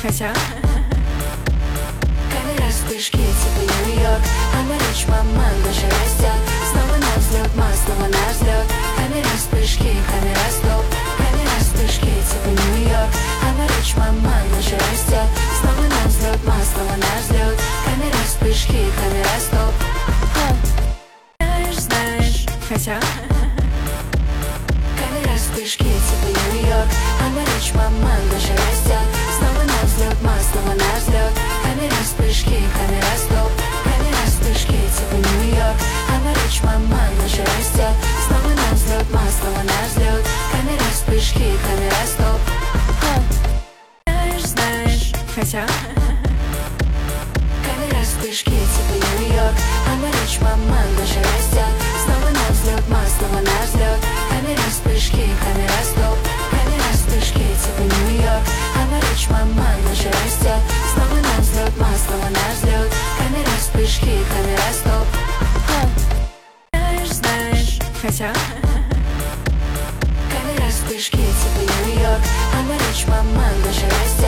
Хотя Камера, вспышки, типа Нью-Йорк. Она речь, мама, наша растет. Снова на взлет, снова на взлет. Камера, вспышки, камера, стоп. Камера, вспышки, типа Нью-Йорк. Она речь, мама, наша растет. Снова на взлет, снова на взлет. Камера, вспышки, камера, стоп. знаешь, хотя Камера, вспышки, типа Нью-Йорк. Она речь, мама, наша растет. Снова на взлет, снова на взлет. Камера, вспышки, камера, стоп. Камера, вспышки, типа Нью-Йорк. Она речь, мама, наша растет. Снова на взлет, снова на взлет. Камера, вспышки, камера, стоп. знаешь, хотя Камера, вспышки, типа Нью-Йорк. Она речь, мама, наша растет. Снова на взлет, снова на взлет. Камера, вспышки, камера, стоп. Камера, вспышки, типа Нью-Йорк. Она речь, мама, наша растет. Снова на взлет, снова на взлет. Камера, вспышки, камера, стоп. знаешь, хотя Камера, вспышки, типа Нью-Йорк. Она речь, мама, наша растет.